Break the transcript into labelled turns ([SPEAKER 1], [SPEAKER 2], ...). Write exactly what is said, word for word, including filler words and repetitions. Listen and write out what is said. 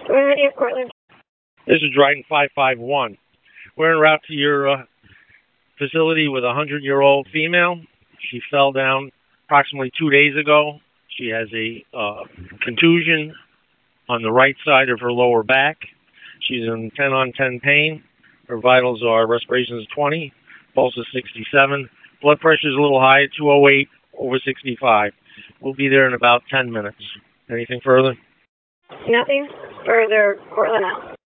[SPEAKER 1] We're ready, Cortland.
[SPEAKER 2] This is Dryden five five one. We're en route to your uh, facility with a hundred-year-old female. She fell down approximately two days ago. She has a uh, contusion on the right side of her lower back. She's in ten on ten pain. Her vitals are respiration is twenty, pulse is sixty-seven. Blood pressure is a little high, two oh eight over sixty-five. We'll be there in about ten minutes. Anything further?
[SPEAKER 1] Nothing further, Cortland out.